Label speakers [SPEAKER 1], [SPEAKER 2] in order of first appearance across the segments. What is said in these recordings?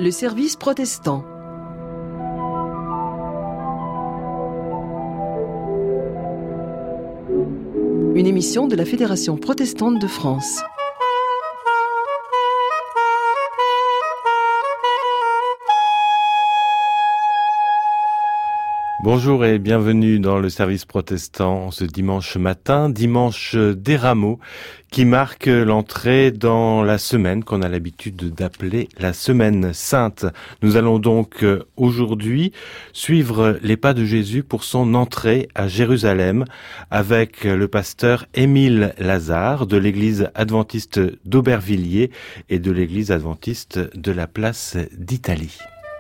[SPEAKER 1] Le service protestant. Une émission de la Fédération protestante de France.
[SPEAKER 2] Bonjour et bienvenue dans le service protestant ce dimanche matin, dimanche des Rameaux, qui marque l'entrée dans la semaine qu'on a l'habitude d'appeler la Semaine Sainte. Nous allons donc aujourd'hui suivre les pas de Jésus pour son entrée à Jérusalem avec le pasteur Émile Lazare de l'église adventiste d'Aubervilliers et de l'église adventiste de la Place d'Italie.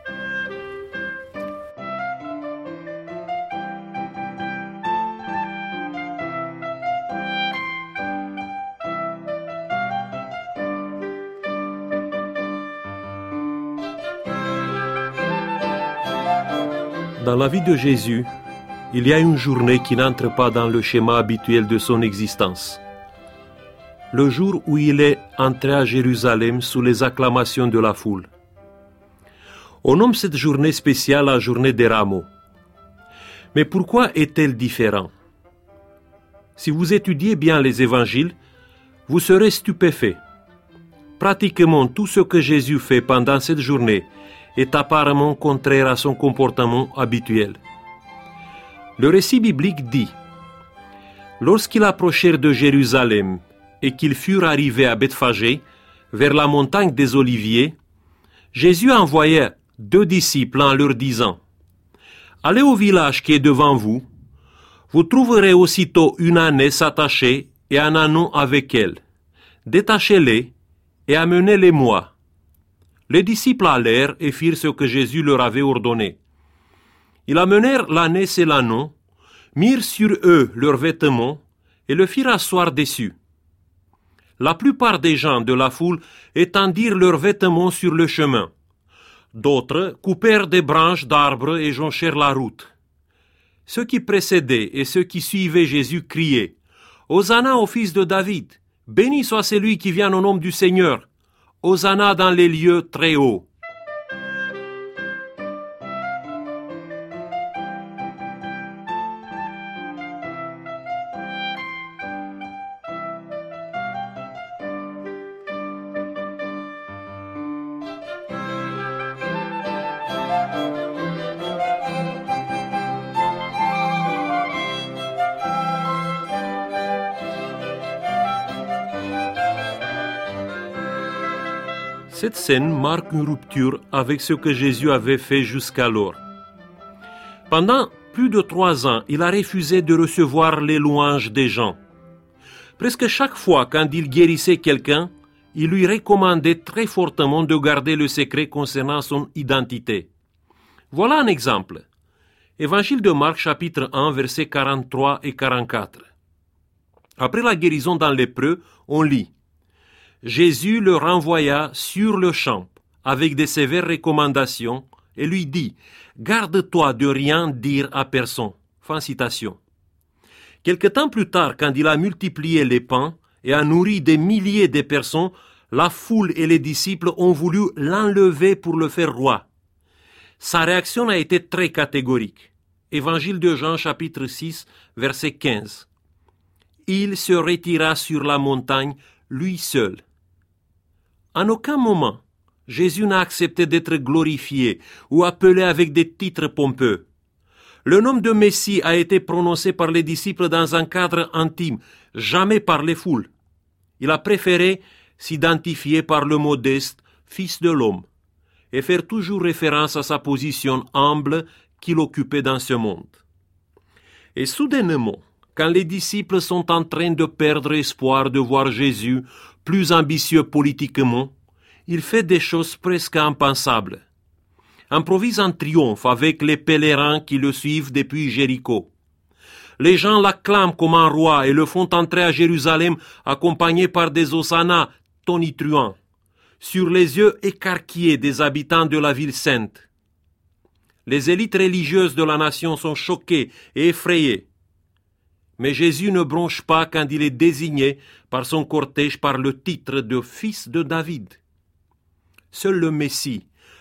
[SPEAKER 3] Dans la vie de Jésus, il y a une journée qui n'entre pas dans le schéma habituel de son existence. Le jour où il est entré à Jérusalem sous les acclamations de la foule. On nomme cette journée spéciale la journée des Rameaux. Mais pourquoi est-elle différente? Si vous étudiez bien les évangiles, vous serez stupéfait. Pratiquement tout ce que Jésus fait pendant cette journée est apparemment contraire à son comportement habituel. Le récit biblique dit: lorsqu'ils approchèrent de Jérusalem et qu'ils furent arrivés à Bethphagée, vers la montagne des Oliviers, Jésus envoya 2 disciples en leur disant: allez au village qui est devant vous, vous trouverez aussitôt une ânesse attachée et un ânon avec elle. Détachez-les et amenez-les-moi. Les disciples allèrent et firent ce que Jésus leur avait ordonné. Ils amenèrent l'ânesse et l'ânon, mirent sur eux leurs vêtements et le firent asseoir dessus. La plupart des gens de la foule étendirent leurs vêtements sur le chemin. D'autres coupèrent des branches d'arbres et jonchèrent la route. Ceux qui précédaient et ceux qui suivaient Jésus criaient: Hosanna au fils de David, béni soit celui qui vient au nom du Seigneur. Hosanna dans les lieux très hauts. Cette scène marque une rupture avec ce que Jésus avait fait jusqu'alors. Pendant plus de 3 ans, il a refusé de recevoir les louanges des gens. Presque chaque fois quand il guérissait quelqu'un, il lui recommandait très fortement de garder le secret concernant son identité. Voilà un exemple. Évangile de Marc, chapitre 1, versets 43 et 44. Après la guérison d'un lépreux, on lit: Jésus le renvoya sur le champ avec des sévères recommandations et lui dit: garde-toi de rien dire à personne. Fin citation. Quelque temps plus tard, quand il a multiplié les pains et a nourri des milliers de personnes, la foule et les disciples ont voulu l'enlever pour le faire roi. Sa réaction a été très catégorique. Évangile de Jean, chapitre 6, verset 15. Il se retira sur la montagne, lui seul. En aucun moment, Jésus n'a accepté d'être glorifié ou appelé avec des titres pompeux. Le nom de Messie a été prononcé par les disciples dans un cadre intime, jamais par les foules. Il a préféré s'identifier par le modeste Fils de l'homme et faire toujours référence à sa position humble qu'il occupait dans ce monde. Et soudainement, quand les disciples sont en train de perdre espoir de voir Jésus plus ambitieux politiquement, il fait des choses presque impensables. Improvise un triomphe avec les pèlerins qui le suivent depuis Jéricho. Les gens l'acclament comme un roi et le font entrer à Jérusalem accompagné par des hosannas tonitruants, sur les yeux écarquillés des habitants de la ville sainte. Les élites religieuses de la nation sont choquées et effrayées. Mais Jésus ne bronche pas quand il est désigné par son cortège par le titre de fils de David. Seul le Messie,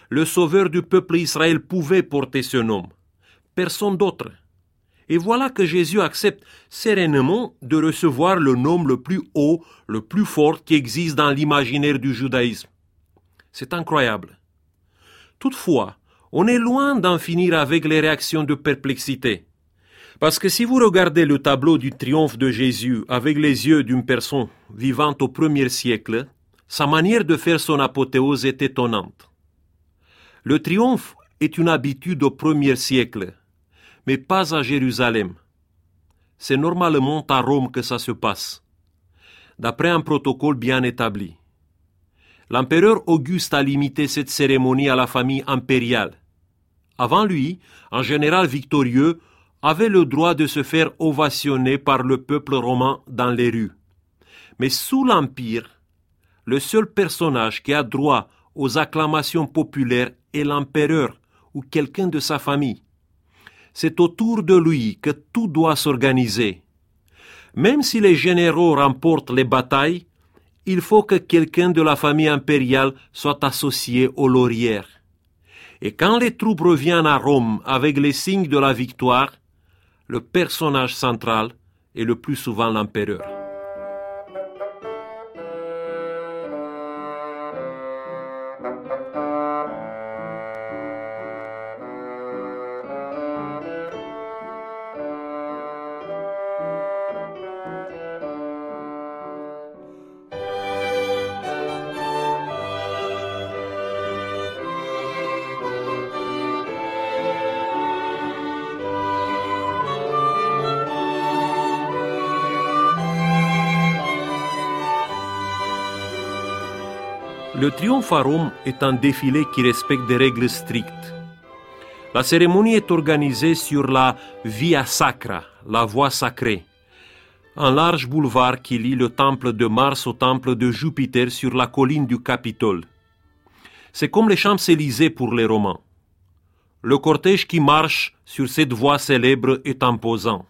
[SPEAKER 3] le sauveur du peuple Israël pouvait porter ce nom. Personne d'autre. Et voilà que Jésus accepte sereinement de recevoir le nom le plus haut, le plus fort qui existe dans l'imaginaire du judaïsme. C'est incroyable. Toutefois, on est loin d'en finir avec les réactions de perplexité. Parce que si vous regardez le tableau du triomphe de Jésus avec les yeux d'une personne vivante au 1er siècle, sa manière de faire son apothéose est étonnante. Le triomphe est une habitude au 1er siècle, mais pas à Jérusalem. C'est normalement à Rome que ça se passe, d'après un protocole bien établi. L'empereur Auguste a limité cette cérémonie à la famille impériale. Avant lui, un général victorieux avait le droit de se faire ovationner par le peuple romain dans les rues. Mais sous l'Empire, le seul personnage qui a droit aux acclamations populaires est l'empereur ou quelqu'un de sa famille. C'est autour de lui que tout doit s'organiser. Même si les généraux remportent les batailles, il faut que quelqu'un de la famille impériale soit associé aux laurières. Et quand les troupes reviennent à Rome avec les signes de la victoire, le personnage central est le plus souvent l'empereur. Le triomphe à Rome est un défilé qui respecte des règles strictes. La cérémonie est organisée sur la Via Sacra, la voie sacrée, un large boulevard qui lie le temple de Mars au temple de Jupiter sur la colline du Capitole. C'est comme les Champs-Élysées pour les Romains. Le cortège qui marche sur cette voie célèbre est imposant.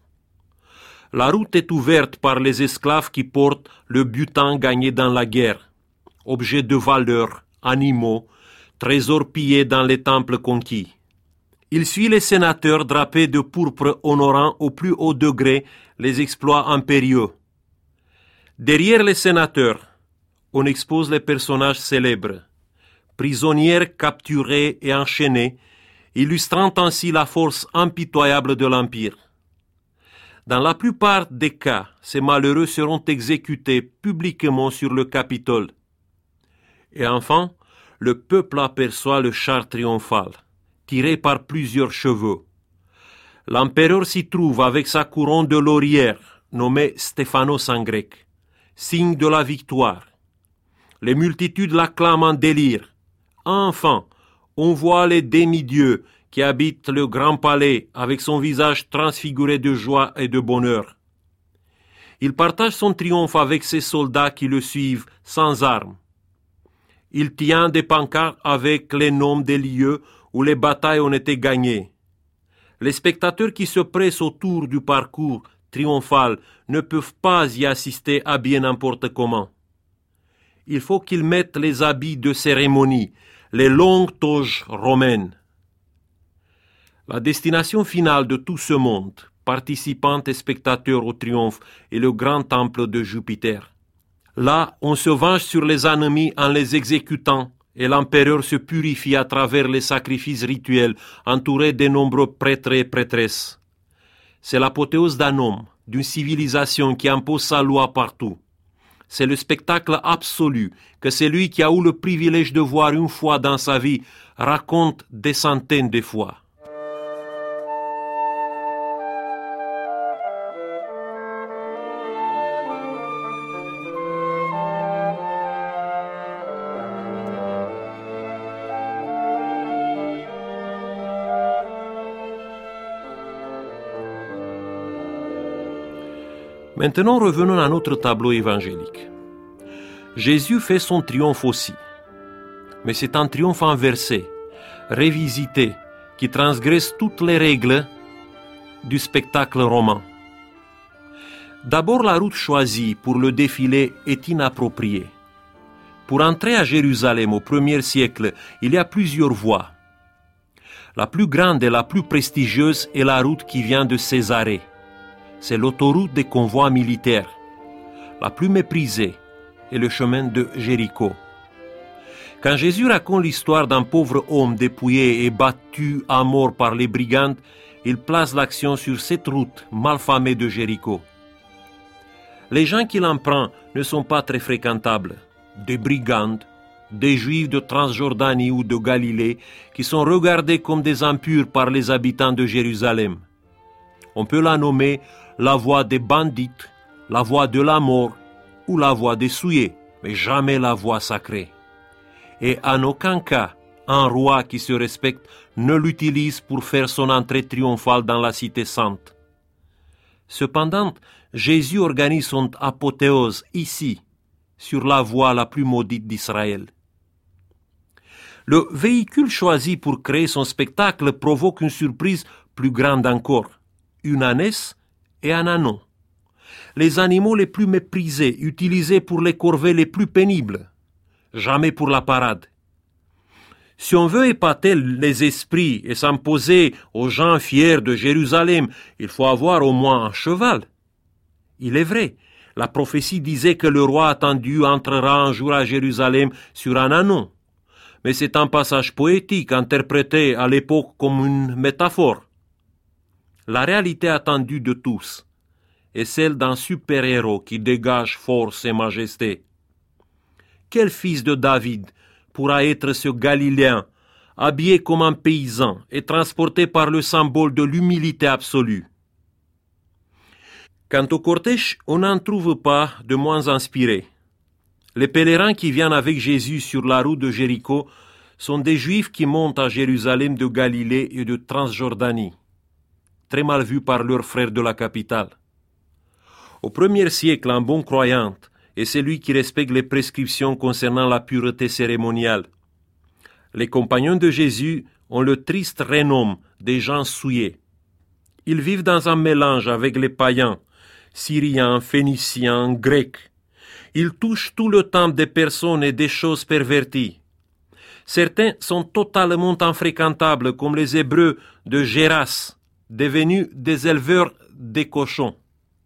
[SPEAKER 3] La route est ouverte par les esclaves qui portent le butin gagné dans la guerre. Objets de valeur, animaux, trésors pillés dans les temples conquis. Il suit les sénateurs drapés de pourpre honorant au plus haut degré les exploits impériaux. Derrière les sénateurs, on expose les personnages célèbres, prisonniers capturés et enchaînés, illustrant ainsi la force impitoyable de l'Empire. Dans la plupart des cas, ces malheureux seront exécutés publiquement sur le Capitole. Et enfin, le peuple aperçoit le char triomphal, tiré par plusieurs chevaux. L'empereur s'y trouve avec sa couronne de laurière, nommée Stéphanos en grec, signe de la victoire. Les multitudes l'acclament en délire. Enfin, on voit les demi-dieux qui habitent le grand palais avec son visage transfiguré de joie et de bonheur. Il partage son triomphe avec ses soldats qui le suivent sans armes. Il tient des pancartes avec les noms des lieux où les batailles ont été gagnées. Les spectateurs qui se pressent autour du parcours triomphal ne peuvent pas y assister habillés n'importe comment. Il faut qu'ils mettent les habits de cérémonie, les longues toges romaines. La destination finale de tout ce monde, participants et spectateurs au triomphe, est le grand temple de Jupiter. Là, on se venge sur les ennemis en les exécutant, et l'empereur se purifie à travers les sacrifices rituels, entouré de nombreux prêtres et prêtresses. C'est l'apothéose d'un homme, d'une civilisation qui impose sa loi partout. C'est le spectacle absolu que celui qui a eu le privilège de voir une fois dans sa vie raconte des centaines de fois. Maintenant, revenons à notre tableau évangélique. Jésus fait son triomphe aussi. Mais c'est un triomphe inversé, révisité, qui transgresse toutes les règles du spectacle romain. D'abord, la route choisie pour le défilé est inappropriée. Pour entrer à Jérusalem au 1er siècle, il y a plusieurs voies. La plus grande et la plus prestigieuse est la route qui vient de Césarée. C'est l'autoroute des convois militaires. La plus méprisée est le chemin de Jéricho. Quand Jésus raconte l'histoire d'un pauvre homme dépouillé et battu à mort par les brigands, il place l'accent sur cette route malfamée de Jéricho. Les gens qui l'empruntent ne sont pas très fréquentables. Des brigands, des Juifs de Transjordanie ou de Galilée qui sont regardés comme des impurs par les habitants de Jérusalem. On peut la nommer la voie des bandits, la voie de la mort ou la voie des souillés, mais jamais la voie sacrée. Et en aucun cas, un roi qui se respecte ne l'utilise pour faire son entrée triomphale dans la cité sainte. Cependant, Jésus organise son apothéose ici, sur la voie la plus maudite d'Israël. Le véhicule choisi pour créer son spectacle provoque une surprise plus grande encore, une ânesse et un ânon. Les animaux les plus méprisés, utilisés pour les corvées les plus pénibles, jamais pour la parade. Si on veut épater les esprits et s'imposer aux gens fiers de Jérusalem, il faut avoir au moins un cheval. Il est vrai, la prophétie disait que le roi attendu entrera un jour à Jérusalem sur un ânon. Mais c'est un passage poétique interprété à l'époque comme une métaphore. La réalité attendue de tous est celle d'un super-héros qui dégage force et majesté. Quel fils de David pourra être ce Galiléen, habillé comme un paysan et transporté par le symbole de l'humilité absolue? Quant au cortège, on n'en trouve pas de moins inspiré. Les pèlerins qui viennent avec Jésus sur la route de Jéricho sont des Juifs qui montent à Jérusalem de Galilée et de Transjordanie, très mal vus par leurs frères de la capitale. Au 1er siècle, un bon croyant est celui qui respecte les prescriptions concernant la pureté cérémoniale. Les compagnons de Jésus ont le triste renom des gens souillés. Ils vivent dans un mélange avec les païens, Syriens, Phéniciens, Grecs. Ils touchent tout le temps des personnes et des choses perverties. Certains sont totalement infréquentables, comme les Hébreux de Géras, devenus des éleveurs de cochons.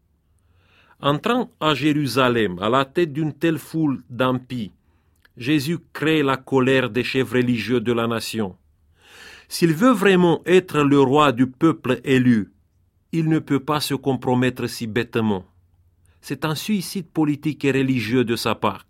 [SPEAKER 3] Entrant à Jérusalem, à la tête d'une telle foule d'impies, Jésus crée la colère des chefs religieux de la nation. S'il veut vraiment être le roi du peuple élu, il ne peut pas se compromettre si bêtement. C'est un suicide politique et religieux de sa part.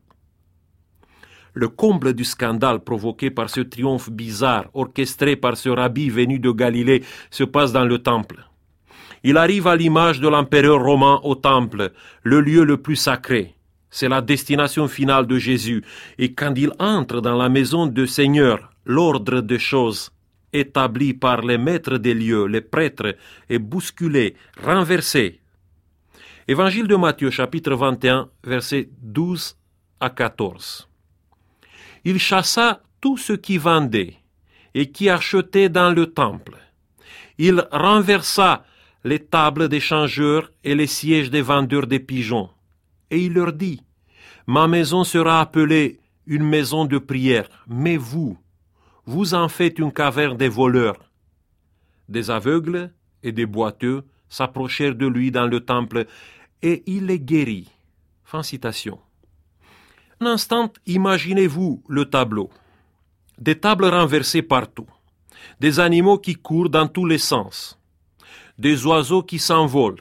[SPEAKER 3] Le comble du scandale provoqué par ce triomphe bizarre, orchestré par ce rabbi venu de Galilée, se passe dans le temple. Il arrive à l'image de l'empereur romain au temple, le lieu le plus sacré. C'est la destination finale de Jésus. Et quand il entre dans la maison du Seigneur, l'ordre des choses établi par les maîtres des lieux, les prêtres, est bousculé, renversé. Évangile de Matthieu, chapitre 21, versets 12 à 14. Il chassa tous ceux qui vendaient et qui achetaient dans le temple. Il renversa les tables des changeurs et les sièges des vendeurs de pigeons. Et il leur dit, « Ma maison sera appelée une maison de prière, mais vous en faites une caverne des voleurs. » Des aveugles et des boiteux s'approchèrent de lui dans le temple, et il les guérit. Fin citation. Un instant, imaginez-vous le tableau. Des tables renversées partout, des animaux qui courent dans tous les sens, des oiseaux qui s'envolent,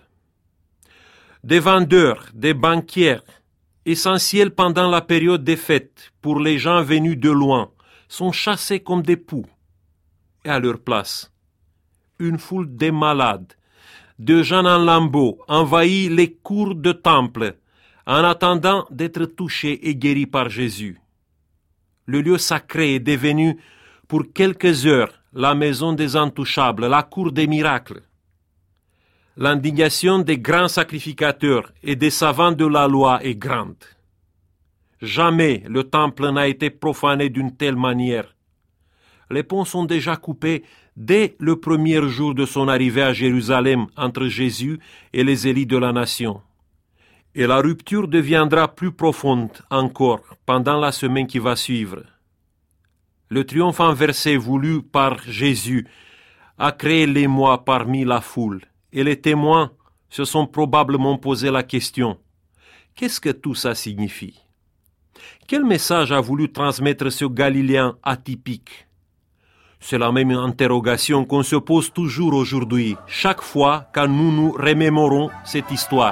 [SPEAKER 3] des vendeurs, des banquiers, essentiels pendant la période des fêtes pour les gens venus de loin, sont chassés comme des poux. Et à leur place, une foule de malades, de gens en lambeaux, envahit les cours de temple, en attendant d'être touchés et guéris par Jésus. Le lieu sacré est devenu, pour quelques heures, la maison des intouchables, la cour des miracles. L'indignation des grands sacrificateurs et des savants de la loi est grande. Jamais le temple n'a été profané d'une telle manière. Les ponts sont déjà coupés dès le premier jour de son arrivée à Jérusalem entre Jésus et les élites de la nation. Et la rupture deviendra plus profonde encore pendant la semaine qui va suivre. Le triomphe inversé voulu par Jésus a créé l'émoi parmi la foule, et les témoins se sont probablement posé la question: qu'est-ce que tout ça signifie? Quel message a voulu transmettre ce Galiléen atypique? C'est la même interrogation qu'on se pose toujours aujourd'hui, chaque fois quand nous nous remémorons cette histoire.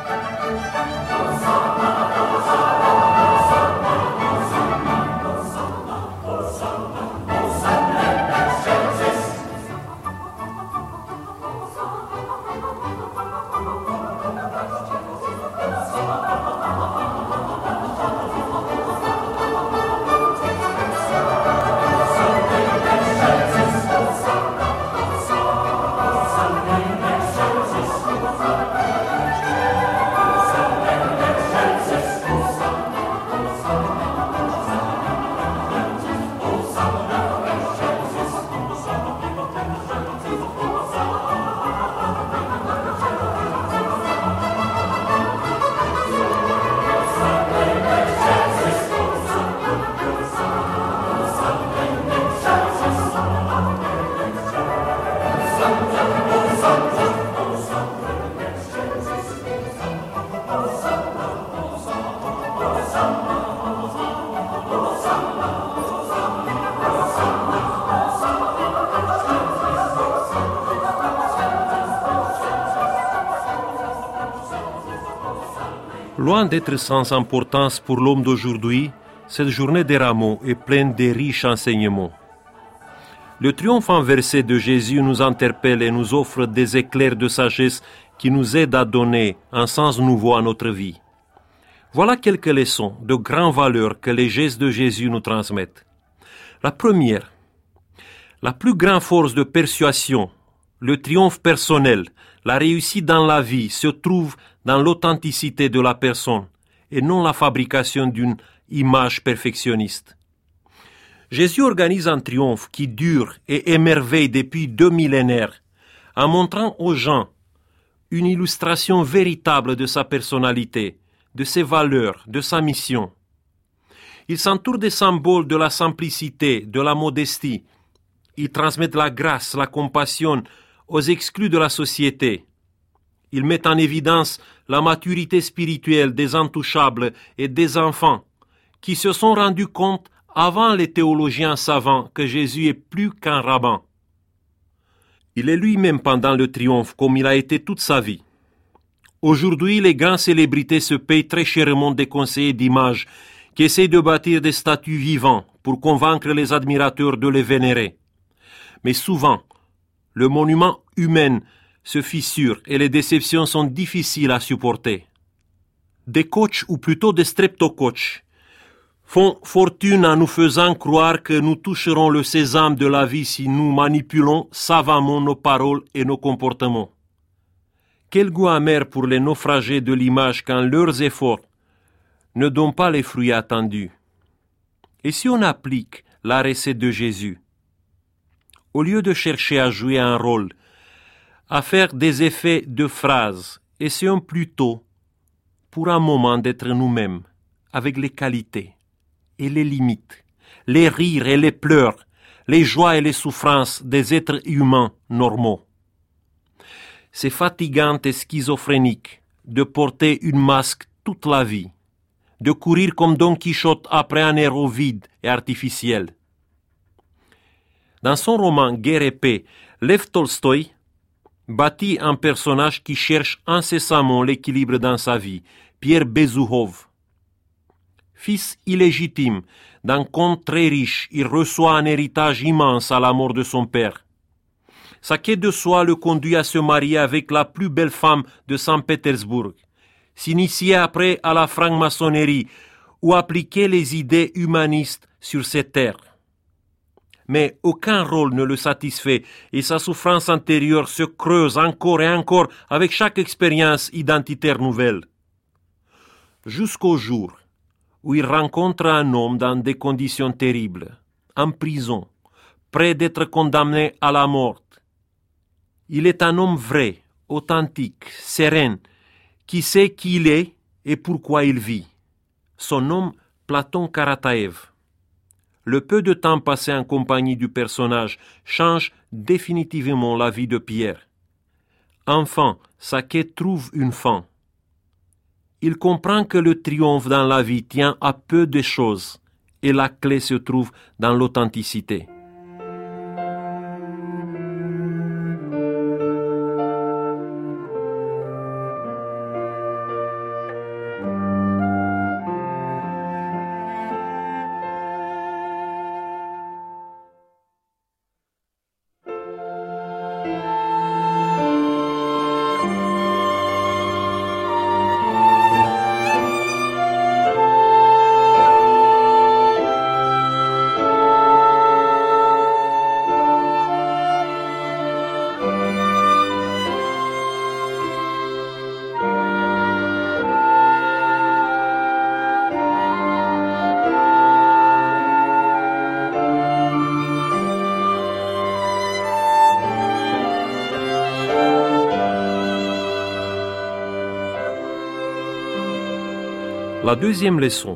[SPEAKER 3] Loin d'être sans importance pour l'homme d'aujourd'hui, cette journée des rameaux est pleine de riches enseignements. Le triomphe inversé de Jésus nous interpelle et nous offre des éclairs de sagesse qui nous aident à donner un sens nouveau à notre vie. Voilà quelques leçons de grande valeur que les gestes de Jésus nous transmettent. La première, la plus grande force de persuasion, le triomphe personnel, la réussite dans la vie se trouve dans l'authenticité de la personne et non la fabrication d'une image perfectionniste. Jésus organise un triomphe qui dure et émerveille depuis 2 millénaires en montrant aux gens une illustration véritable de sa personnalité, de ses valeurs, de sa mission. Il s'entoure des symboles de la simplicité, de la modestie. Il transmet la grâce, la compassion aux exclus de la société. Il met en évidence la maturité spirituelle des intouchables et des enfants qui se sont rendus compte avant les théologiens savants que Jésus est plus qu'un rabbin. Il est lui-même pendant le triomphe comme il a été toute sa vie. Aujourd'hui, les grandes célébrités se payent très chèrement des conseillers d'images qui essaient de bâtir des statues vivants pour convaincre les admirateurs de les vénérer. Mais souvent, le monument humain se fissure et les déceptions sont difficiles à supporter. Des coachs, ou plutôt des streptocoachs, font fortune en nous faisant croire que nous toucherons le sésame de la vie si nous manipulons savamment nos paroles et nos comportements. Quel goût amer pour les naufragés de l'image quand leurs efforts ne donnent pas les fruits attendus. Et si on applique la recette de Jésus, au lieu de chercher à jouer un rôle, à faire des effets de phrases, essayons plutôt, pour un moment, d'être nous-mêmes, avec les qualités et les limites, les rires et les pleurs, les joies et les souffrances des êtres humains normaux. C'est fatigant et schizophrénique de porter une masque toute la vie, de courir comme Don Quichotte après un héros vide et artificiel. Dans son roman Guerre et paix, Lev Tolstoï bâtit un personnage qui cherche incessamment l'équilibre dans sa vie, Pierre Bezukhov. Fils illégitime d'un comte très riche, il reçoit un héritage immense à la mort de son père. Sa quête de soi le conduit à se marier avec la plus belle femme de Saint-Pétersbourg, s'initier après à la franc-maçonnerie ou appliquer les idées humanistes sur cette terre. Mais aucun rôle ne le satisfait et sa souffrance intérieure se creuse encore et encore avec chaque expérience identitaire nouvelle. Jusqu'au jour où il rencontre un homme dans des conditions terribles, en prison, près d'être condamné à la mort. Il est un homme vrai, authentique, serein, qui sait qui il est et pourquoi il vit. Son nom, Platon Karataev. Le peu de temps passé en compagnie du personnage change définitivement la vie de Pierre. Enfin, sa quête trouve une fin. Il comprend que le triomphe dans la vie tient à peu de choses et la clé se trouve dans l'authenticité. La deuxième leçon.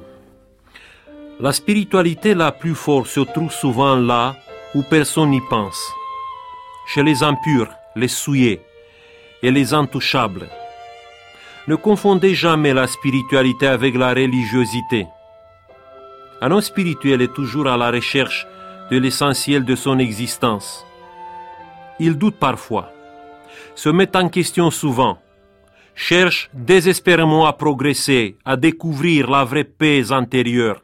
[SPEAKER 3] La spiritualité la plus forte se trouve souvent là où personne n'y pense. Chez les impurs, les souillés et les intouchables. Ne confondez jamais la spiritualité avec la religiosité. Un homme spirituel est toujours à la recherche de l'essentiel de son existence. Il doute parfois, se met en question souvent, cherche désespérément à progresser, à découvrir la vraie paix intérieure.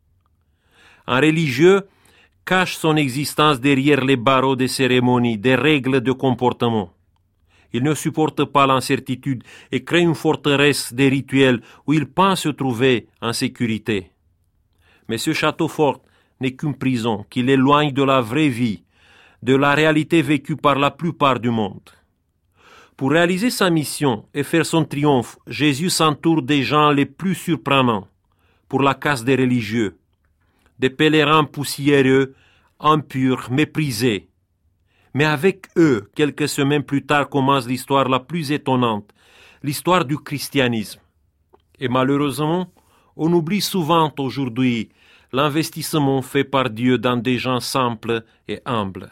[SPEAKER 3] Un religieux cache son existence derrière les barreaux des cérémonies, des règles de comportement. Il ne supporte pas l'incertitude et crée une forteresse des rituels où il pense se trouver en sécurité. Mais ce château fort n'est qu'une prison qui l'éloigne de la vraie vie, de la réalité vécue par la plupart du monde. Pour réaliser sa mission et faire son triomphe, Jésus s'entoure des gens les plus surprenants pour la casse des religieux, des pèlerins poussiéreux, impurs, méprisés. Mais avec eux, quelques semaines plus tard, commence l'histoire la plus étonnante, l'histoire du christianisme. Et malheureusement, on oublie souvent aujourd'hui l'investissement fait par Dieu dans des gens simples et humbles.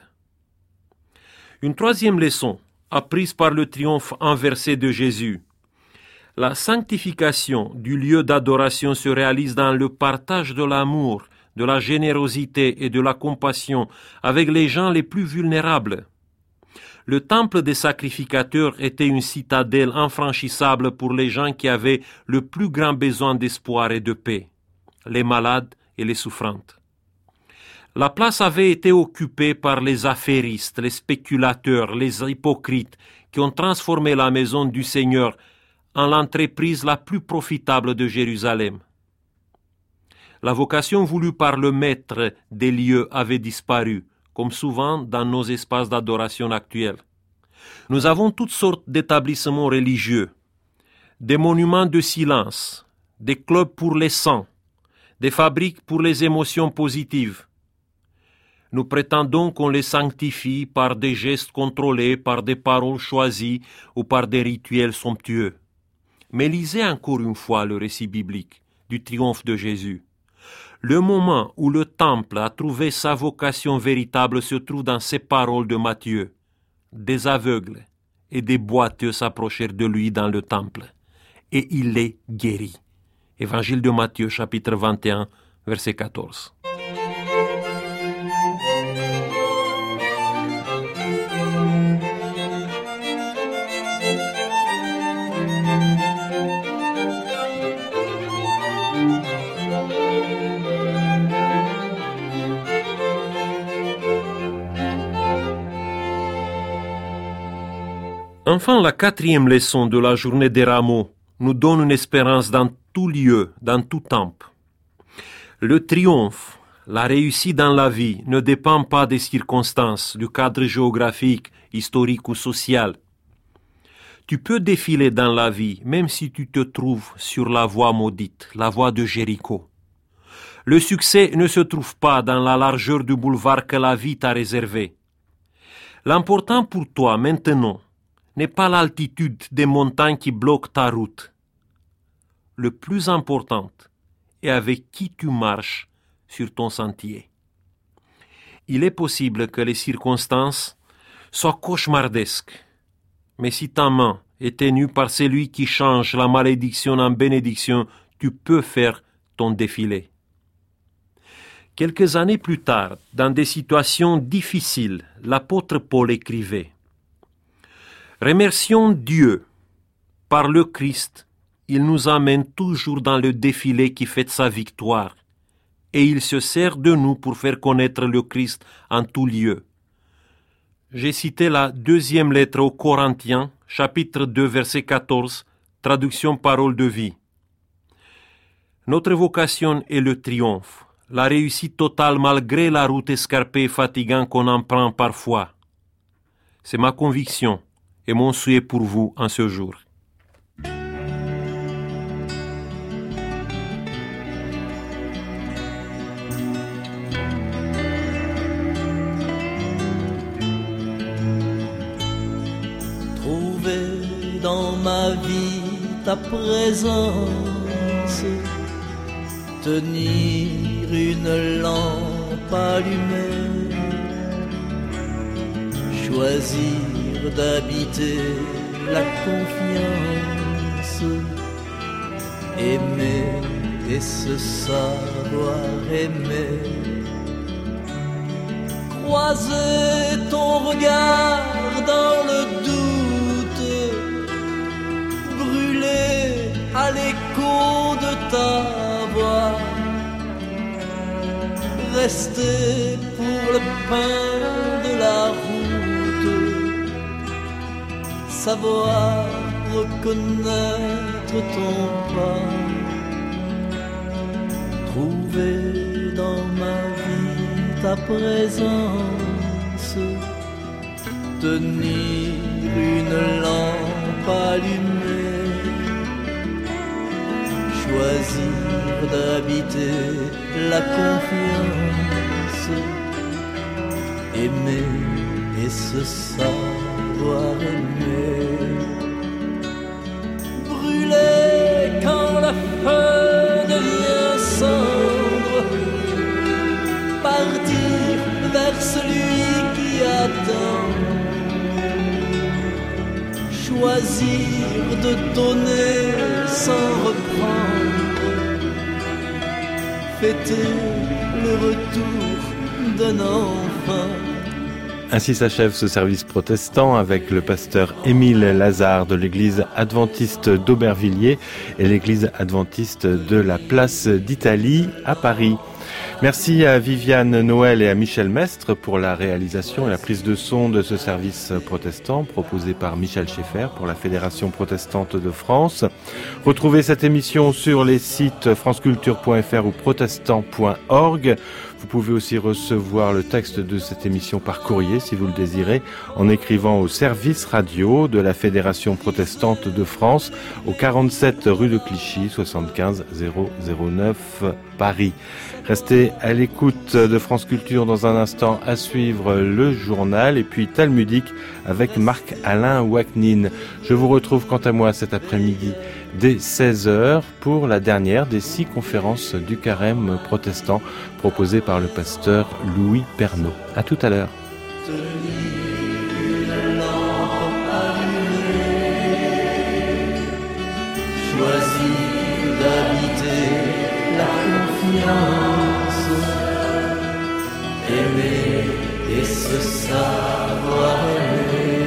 [SPEAKER 3] Une troisième leçon, apprise par le triomphe inversé de Jésus. La sanctification du lieu d'adoration se réalise dans le partage de l'amour, de la générosité et de la compassion avec les gens les plus vulnérables. Le temple des sacrificateurs était une citadelle infranchissable pour les gens qui avaient le plus grand besoin d'espoir et de paix, les malades et les souffrantes. La place avait été occupée par les affairistes, les spéculateurs, les hypocrites qui ont transformé la maison du Seigneur en l'entreprise la plus profitable de Jérusalem. La vocation voulue par le maître des lieux avait disparu, comme souvent dans nos espaces d'adoration actuels. Nous avons toutes sortes d'établissements religieux, des monuments de silence, des clubs pour les saints, des fabriques pour les émotions positives. Nous prétendons qu'on les sanctifie par des gestes contrôlés, par des paroles choisies ou par des rituels somptueux. Mais lisez encore une fois le récit biblique du triomphe de Jésus. Le moment où le temple a trouvé sa vocation véritable se trouve dans ces paroles de Matthieu. Des aveugles et des boiteux s'approchèrent de lui dans le temple, et il les guérit. Évangile de Matthieu, chapitre 21, verset 14. Enfin, la quatrième leçon de la journée des rameaux nous donne une espérance dans tout lieu, dans tout temple. Le triomphe, la réussite dans la vie ne dépend pas des circonstances, du cadre géographique, historique ou social. Tu peux défiler dans la vie, même si tu te trouves sur la voie maudite, la voie de Jéricho. Le succès ne se trouve pas dans la largeur du boulevard que la vie t'a réservé. L'important pour toi maintenant n'est pas l'altitude des montagnes qui bloquent ta route. le plus important et avec qui tu marches sur ton sentier. Il est possible que les circonstances soient cauchemardesques, mais si ta main est tenue par celui qui change la malédiction en bénédiction, tu peux faire ton défilé. Quelques années plus tard, dans des situations difficiles, l'apôtre Paul écrivait « Remercions Dieu, par le Christ, il nous amène toujours dans le défilé qui fête sa victoire, et il se sert de nous pour faire connaître le Christ en tout lieu. » J'ai cité la deuxième lettre aux Corinthiens, chapitre 2, verset 14, traduction Parole de vie. Notre vocation est le triomphe, la réussite totale malgré la route escarpée et fatigante qu'on emprunte parfois. C'est ma conviction et mon souhait pour vous en ce jour.
[SPEAKER 4] Trouver dans ma vie ta présence, tenir une lampe allumée, choisir d'habiter la confiance, aimer et se savoir aimer, croiser ton regard dans le doute, brûler à l'écho de ta voix, rester pour le pain de la route, savoir reconnaître ton pas, trouver dans ma vie ta présence, tenir une lampe allumée, choisir d'habiter la confiance, aimer et se savoir aimer, brûler quand la faim devient cendre, partir vers celui qui attend, choisir de donner sans reprendre, fêter le retour d'un enfant.
[SPEAKER 2] Ainsi s'achève ce service protestant avec le pasteur Émile Lazare de l'église adventiste d'Aubervilliers et l'église adventiste de la Place d'Italie à Paris. Merci à Viviane Noël et à Michel Mestre pour la réalisation et la prise de son de ce service protestant proposé par Michel Schaeffer pour la Fédération protestante de France. Retrouvez cette émission sur les sites franceculture.fr ou protestant.org. Vous pouvez aussi recevoir le texte de cette émission par courrier si vous le désirez en écrivant au service radio de la Fédération protestante de France au 47 rue de Clichy 75 009 Paris. Restez à l'écoute de France Culture dans un instant, à suivre le journal et puis Talmudique avec Marc-Alain Ouaknin. Je vous retrouve quant à moi cet après-midi dès 16h pour la dernière des 6 conférences du carême protestant proposées par le pasteur Louis Pernaut. À tout à l'heure.
[SPEAKER 4] Choisir d'habiter la confiance, aimer et se savoir aimer.